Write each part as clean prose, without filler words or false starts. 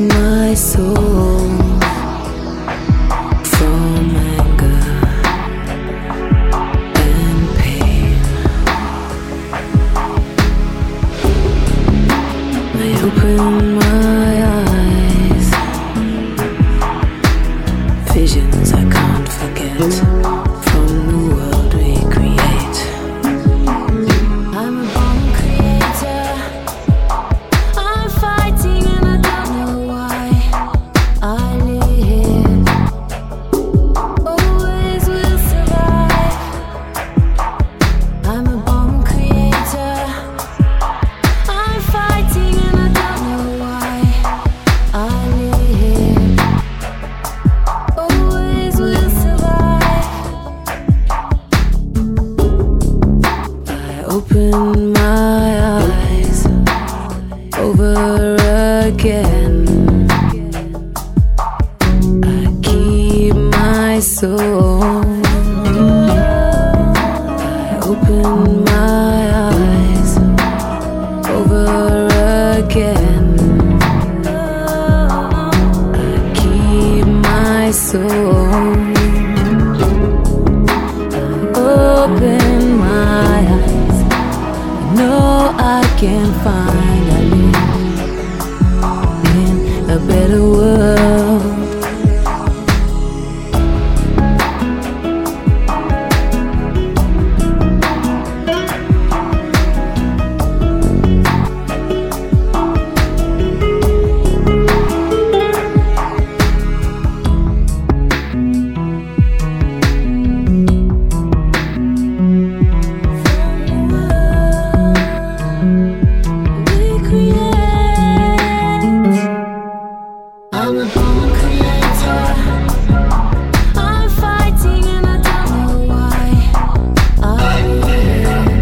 my soul from anger and pain. I open my eyes, visions I can't forget from the world we create. I'm a born creator, I'm fighting and I don't know why I live, always will survive. I'm a born creator, I'm fighting and I don't know why I live, always will survive. I open my eyes over again. I keep my soul. I open my eyes over again. I keep my soul. I open my eyes. I know I can find a live in a better world. We create. I'm a born creator, I'm fighting and I don't know why I live,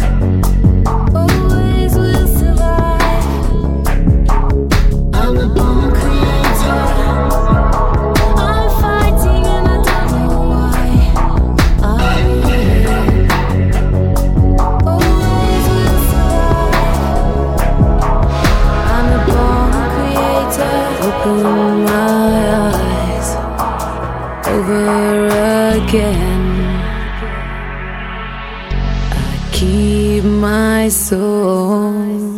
always will survive. I'm a born creator, I'm fighting and I don't know why I live, always will survive. I'm a born creator. Open my eyes over again. I keep my soul.